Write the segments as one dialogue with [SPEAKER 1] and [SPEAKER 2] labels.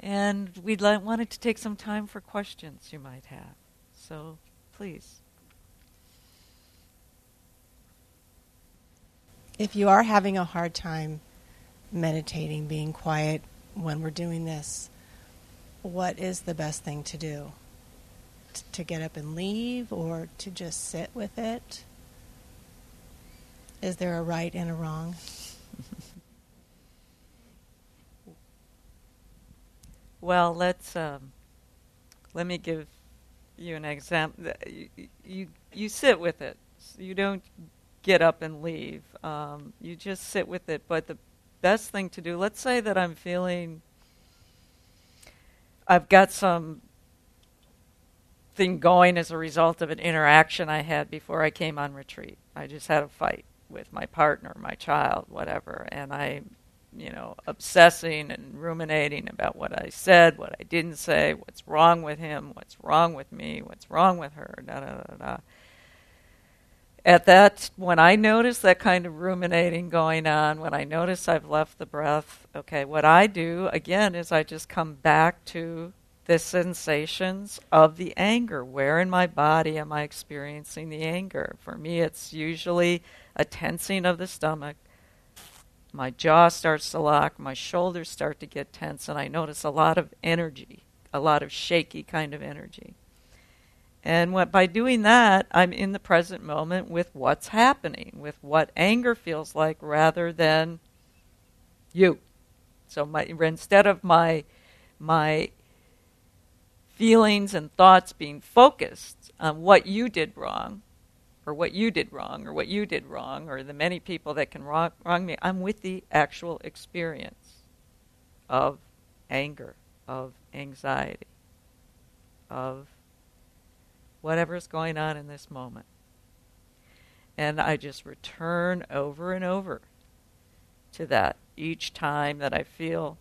[SPEAKER 1] And we'd wanted to take some time for questions you might have. So please.
[SPEAKER 2] If you are having a hard time meditating, being quiet when we're doing this, what is the best thing to do? To get up and leave, or to just sit with it? Is there a right and a wrong?
[SPEAKER 1] Well, let me give you an example. You sit with it. You don't get up and leave. You just sit with it. But the best thing to do, let's say that I'm feeling, I've got some thing going as a result of an interaction I had before I came on retreat. I just had a fight with my partner, my child, whatever, and I'm, obsessing and ruminating about what I said, what I didn't say, what's wrong with him, what's wrong with me, what's wrong with her, da da da da. At that, when I notice that kind of ruminating going on, when I notice I've left the breath, okay, what I do, again, is I just come back to the sensations of the anger. Where in my body am I experiencing the anger? For me, it's usually a tensing of the stomach. My jaw starts to lock, my shoulders start to get tense, and I notice a lot of energy, a lot of shaky kind of energy. And by doing that, I'm in the present moment with what's happening, with what anger feels like, rather than you. So instead of my feelings and thoughts being focused on what you did wrong, or what you did wrong, or what you did wrong, or the many people that can wrong me, I'm with the actual experience of anger, of anxiety, of whatever's going on in this moment. And I just return over and over to that each time that I feel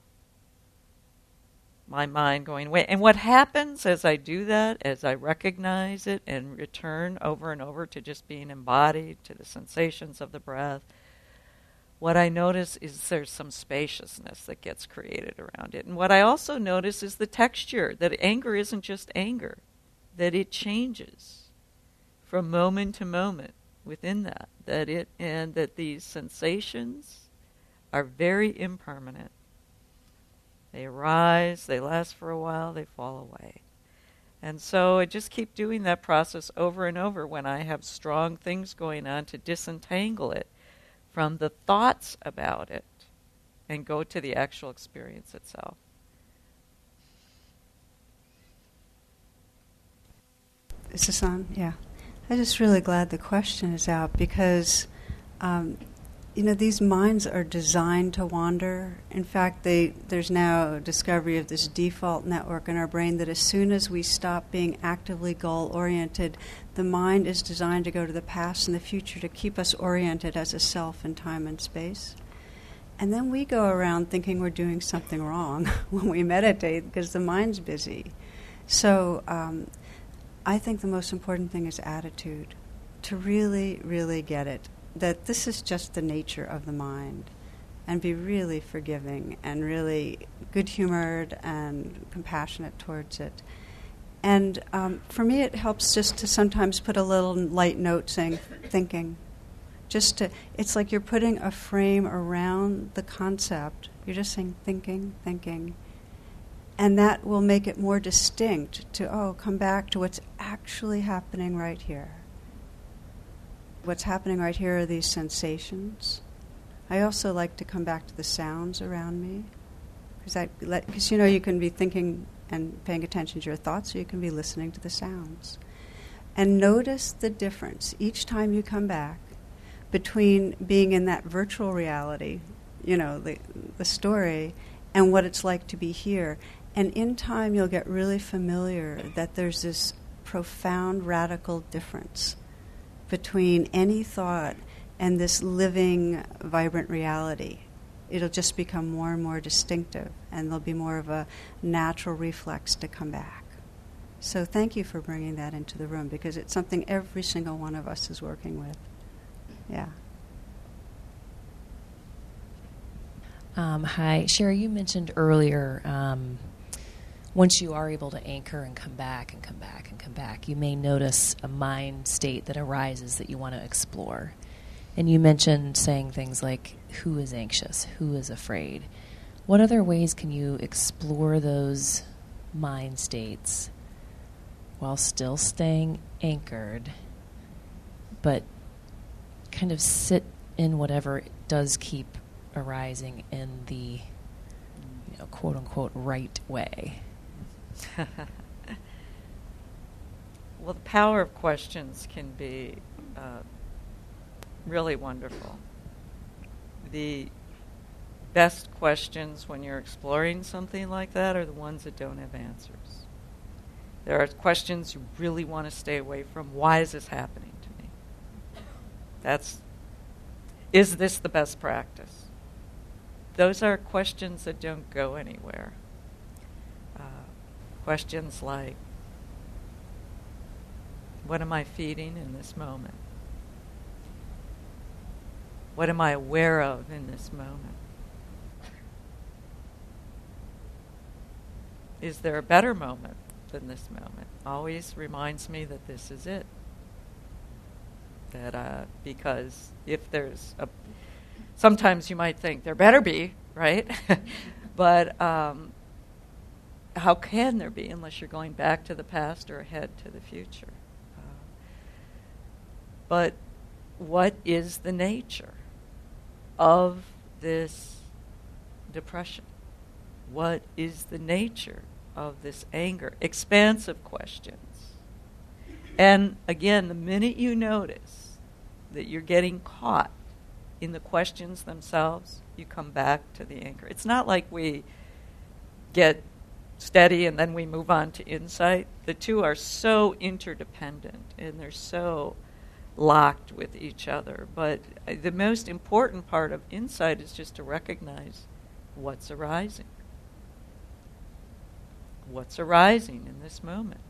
[SPEAKER 1] my mind going away. And what happens as I do that, as I recognize it and return over and over to just being embodied, to the sensations of the breath, what I notice is there's some spaciousness that gets created around it. And what I also notice is the texture, that anger isn't just anger, that it changes from moment to moment within that, and that these sensations are very impermanent. They arise, they last for a while, they fall away. And so I just keep doing that process over and over when I have strong things going on, to disentangle it from the thoughts about it and go to the actual experience itself.
[SPEAKER 3] Is this on? Yeah. I'm just really glad the question is out, because these minds are designed to wander. In fact, there's now a discovery of this default network in our brain that as soon as we stop being actively goal-oriented, the mind is designed to go to the past and the future to keep us oriented as a self in time and space. And then we go around thinking we're doing something wrong when we meditate because the mind's busy. So I think the most important thing is attitude, to really, really get it, that this is just the nature of the mind, and be really forgiving and really good-humored and compassionate towards it. And for me, it helps just to sometimes put a little light note saying, thinking. It's like you're putting a frame around the concept. You're just saying, thinking, thinking. And that will make it more distinct to, come back to what's actually happening right here. What's happening right here are these sensations. I also like to come back to the sounds around me, because you can be thinking and paying attention to your thoughts, or you can be listening to the sounds. And notice the difference each time you come back between being in that virtual reality, the story, and what it's like to be here. And in time, you'll get really familiar that there's this profound, radical difference between any thought and this living, vibrant reality. It'll just become more and more distinctive, and there'll be more of a natural reflex to come back. So thank you for bringing that into the room, because it's something every single one of us is working with. Yeah.
[SPEAKER 4] Hi. Sherry, you mentioned earlier once you are able to anchor and come back and come back and come back, you may notice a mind state that arises that you want to explore. And you mentioned saying things like, who is anxious? Who is afraid? What other ways can you explore those mind states while still staying anchored, but kind of sit in whatever does keep arising in the, quote unquote, right way?
[SPEAKER 1] Well, the power of questions can be really wonderful. The best questions when you're exploring something like that are the ones that don't have answers. There are questions you really want to stay away from. Why is this happening to me? Is this the best practice? Those are questions that don't go anywhere. Questions like, what am I feeding in this moment? What am I aware of in this moment? Is there a better moment than this moment? Always reminds me that this is it. That because if there's sometimes you might think there better be, right? But how can there be unless you're going back to the past or ahead to the future? But what is the nature of this depression? What is the nature of this anger? Expansive questions. And again, the minute you notice that you're getting caught in the questions themselves, you come back to the anchor. It's not like we get steady and then we move on to insight. The two are so interdependent and they're so locked with each other. But the most important part of insight is just to recognize what's arising. What's arising in this moment?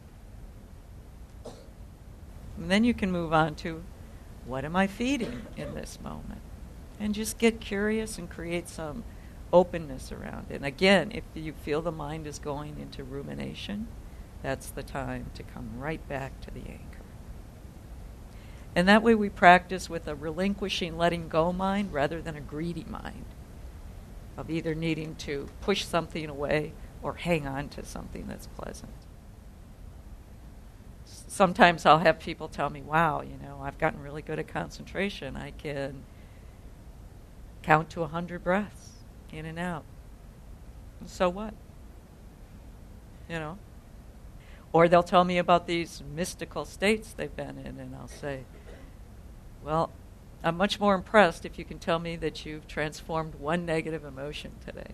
[SPEAKER 1] And then you can move on to, what am I feeding in this moment? And just get curious and create some openness around it. And again, if you feel the mind is going into rumination, that's the time to come right back to the anchor. And that way we practice with a relinquishing, letting go mind rather than a greedy mind of either needing to push something away or hang on to something that's pleasant. Sometimes I'll have people tell me, wow, I've gotten really good at concentration. I can count to 100 breaths in and out. So what? Or they'll tell me about these mystical states they've been in, and I'll say, well, I'm much more impressed if you can tell me that you've transformed one negative emotion today.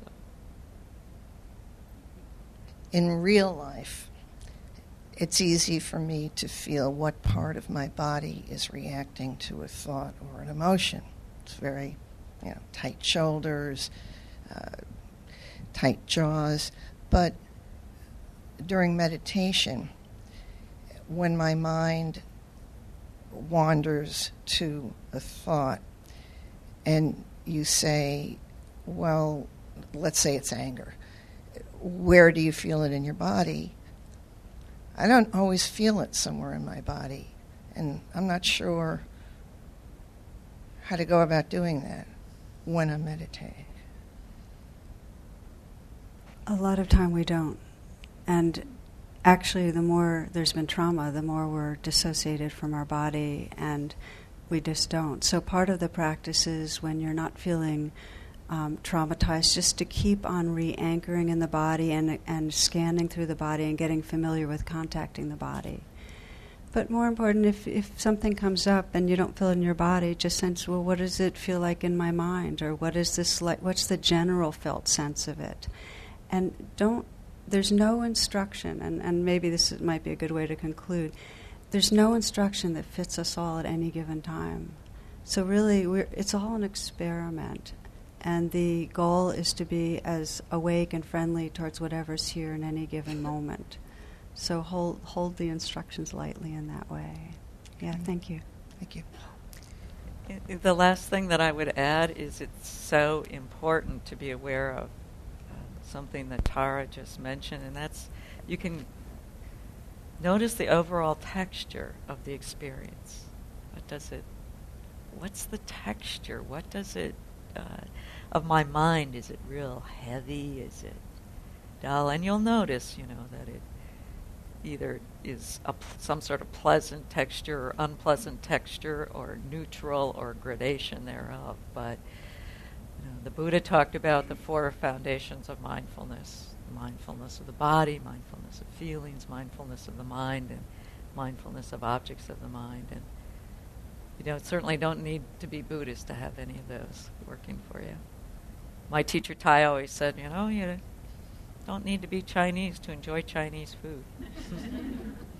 [SPEAKER 5] In real life, it's easy for me to feel what part of my body is reacting to a thought or an emotion. It's very, tight shoulders, tight jaws. But during meditation, when my mind wanders to a thought and you say, well, let's say it's anger. Where do you feel it in your body? I don't always feel it somewhere in my body, and I'm not sure how to go about doing that when I'm meditating.
[SPEAKER 3] A lot of time we don't. And actually, the more there's been trauma, the more we're dissociated from our body, and we just don't. So part of the practice is when you're not feeling traumatized, just to keep on re-anchoring in the body and scanning through the body and getting familiar with contacting the body. But more important, if something comes up and you don't feel it in your body, just sense, well, what does it feel like in my mind? Or what is this like? What's the general felt sense of it? And there's no instruction, and maybe this might be a good way to conclude, there's no instruction that fits us all at any given time. So really, it's all an experiment. And the goal is to be as awake and friendly towards whatever's here in any given moment. So hold the instructions lightly in that way. Yeah, thank you.
[SPEAKER 5] Thank you.
[SPEAKER 1] The last thing that I would add is it's so important to be aware of something that Tara just mentioned, and that's you can notice the overall texture of the experience. What's the texture? What does it, of my mind? Is it real heavy? Is it dull? And you'll notice, that it either is some sort of pleasant texture or unpleasant texture or neutral or gradation thereof. But the Buddha talked about the 4 foundations of mindfulness: mindfulness of the body, mindfulness of feelings, mindfulness of the mind, and mindfulness of objects of the mind. And certainly don't need to be Buddhist to have any of those working for you. My teacher Tai always said, you don't need to be Chinese to enjoy Chinese food.